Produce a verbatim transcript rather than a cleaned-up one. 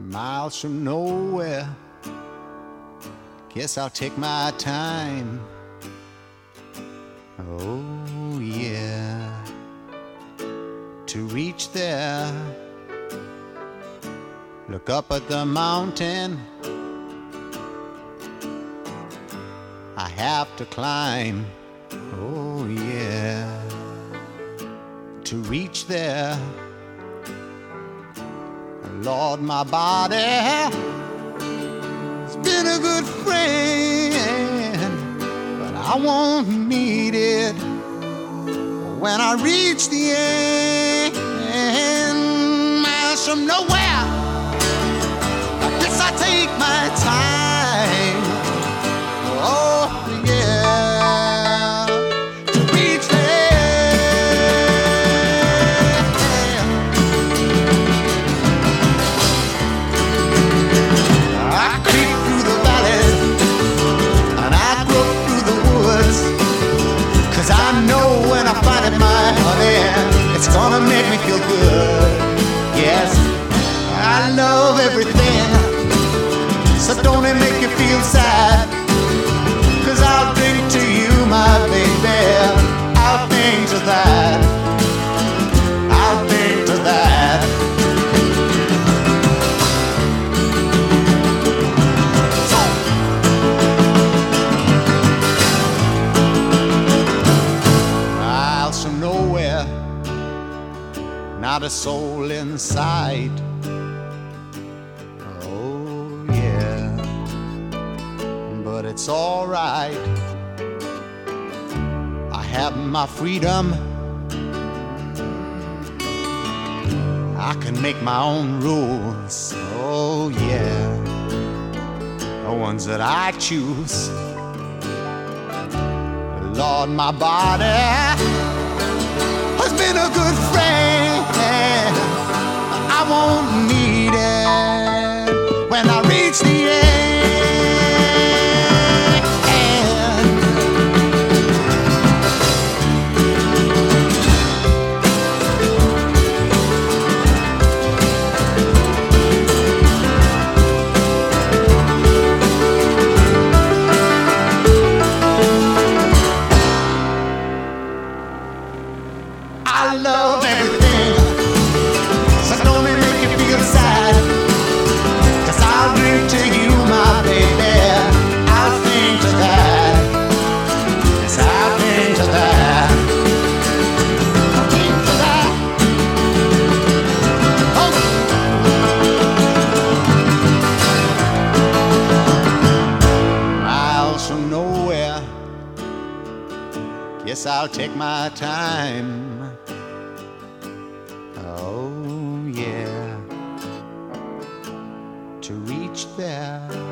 miles from nowhere. Guess I'll take my time. Oh yeah, to reach there. Look up at the mountain I have to climb. Oh yeah, to reach there. Lord, my body has been a good friend, but I won't need it when I reach the end. Miles from nowhere, I guess I take my time. Oh yeah, to reach there. I creep through the valleys and I grope through the woods, 'cause I know when I find it, my honey, it's gonna make me feel good. Yes, I love everything, so don't it make you feel sad? 'Cause I'll drink to you, my baby, I'll think to that, I'll think to that. So, miles from nowhere, not a soul in sight. Oh yeah, but it's alright. I have my freedom, I can make my own rules. Oh yeah, the ones that I choose. Lord, my body has been a good friend, I won't need it when I reach the end. I love everything, so don't it make you feel sad? 'Cause I'll drink to you, my baby, I'll think to that. Yes, I'll think to that. I'll think to that. Oh. Miles from nowhere, guess I'll take my time. Oh yeah, to reach there.